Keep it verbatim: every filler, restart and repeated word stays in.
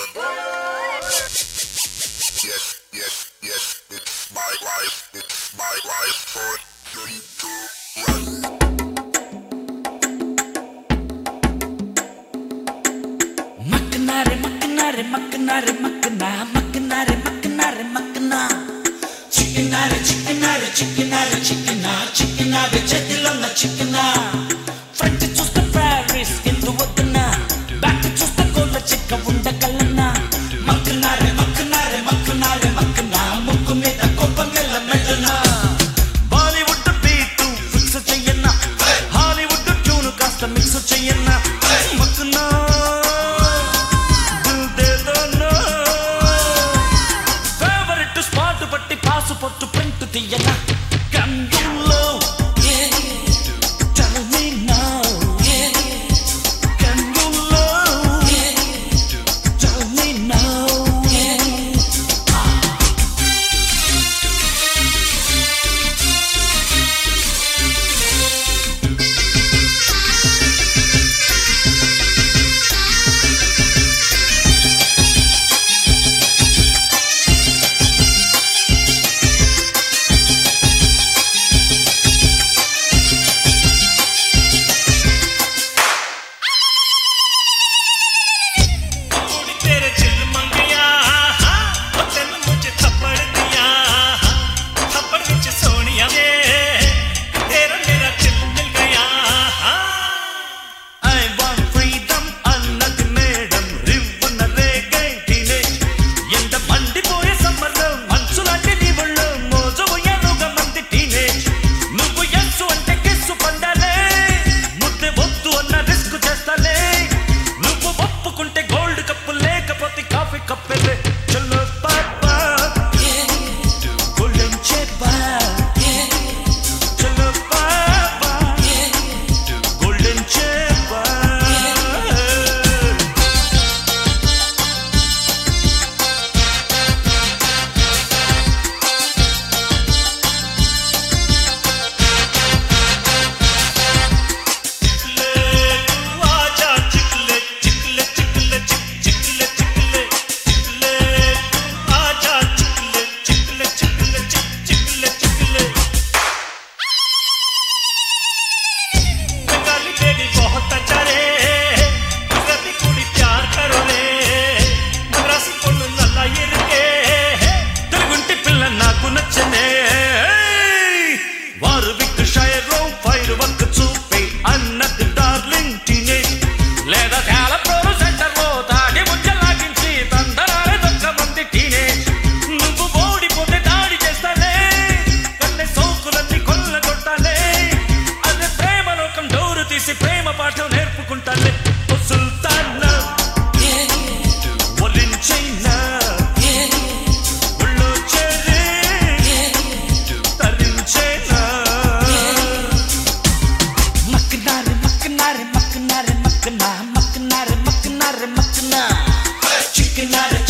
Yes, yes, yes, it's my life, it's my life for three, two, one. Makanare, makanare, makanare, makana, makanare, makanare, makana. Chickenare, chickenare, chickenare, chickena, chickenare, chetilonna, chickena. Front to choose the Paris, into Wadana. Back to choose the Gola chicken, Wunda Kalana. Makanare, makanare, makanare, makana, Mukumeta, Kopangela, Medana. Bollywood the beat to fix a chayana. Hollywood the tune, cast a mix of chayana. Makana. Put print to the yana. Can you low? Yeah. Tell me now. Yeah. Can you low? Yeah. Tell me now. Yeah. ప్రేమ పాఠం నేర్పుకుంటాలే ఓ సుల్తానా ఒలించైనా ఒళ్ళో చేరే తరించేనా మక్కనారే మక్కనారే మక్కనారే మక్కనా మక్కనారే మక్కనారే మక్కనా చిక్కనారే